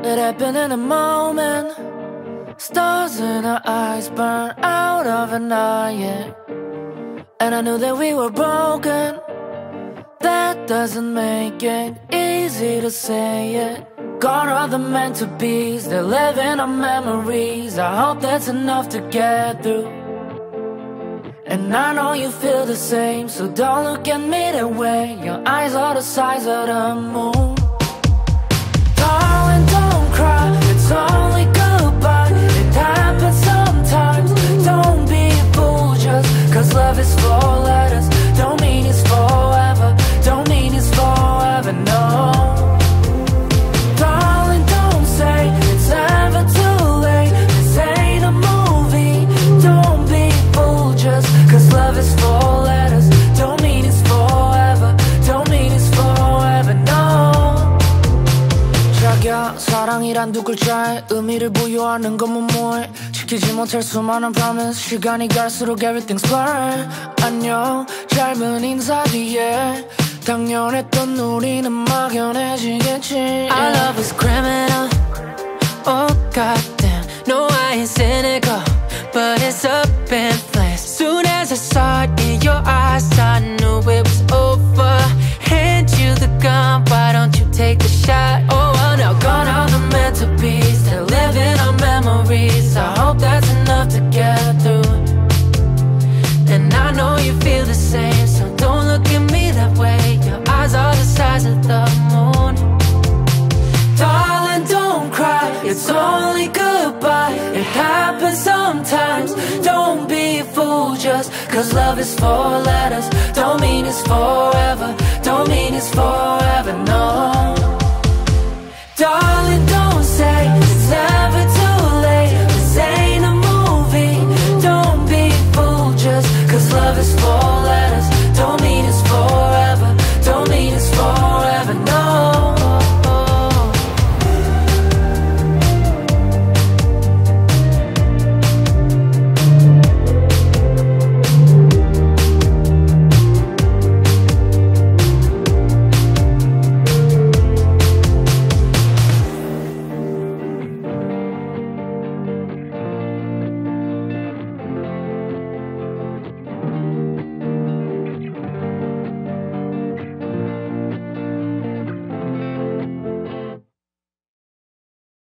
It happened in a moment. Stars in our eyes burn out of a night, yeah. And I knew that we were broken. That doesn't make it easy to say it. Gone are the meant to be's, they're living on memories. I hope that's enough to get through. And I know you feel the same, so don't look at me that way. Your eyes are the size of the moon. Darling, don't cry, it's only goodbye. It happens sometimes. Don't be a fool just cause love is four letters. Don't mean it's forever, don't mean it's forever, no. Darling, don't say it's ever too late. This ain't a movie. Don't be a fool just cause love is four letters. Don't mean it's forever, don't mean it's forever, no. 자기야, 사랑이란 두 글자에 의미를 부여하는 건 뭐해. 지키지 못할 수많은 promise. 시간이 갈수록 everything's blurred. 안녕, 짧은 인사 뒤에 당연했던 우리는 막연해지겠지. Our love is criminal. Oh goddamn, no I ain't cynical, but it's up in flames. Soon as I saw it in your eyes, I knew it was over. Hand you the gun, why don't you take the shot? Oh well, now gone are the meant to be. Still living on memories. I hope that's enough to get through. And I know you feel the same, so don't look at me that way. Your eyes are the size of the moon. Darling, don't cry, it's only goodbye. It happens sometimes. Don't be a fool just cause love is four letters. Don't mean it's forever, don't mean it's forever,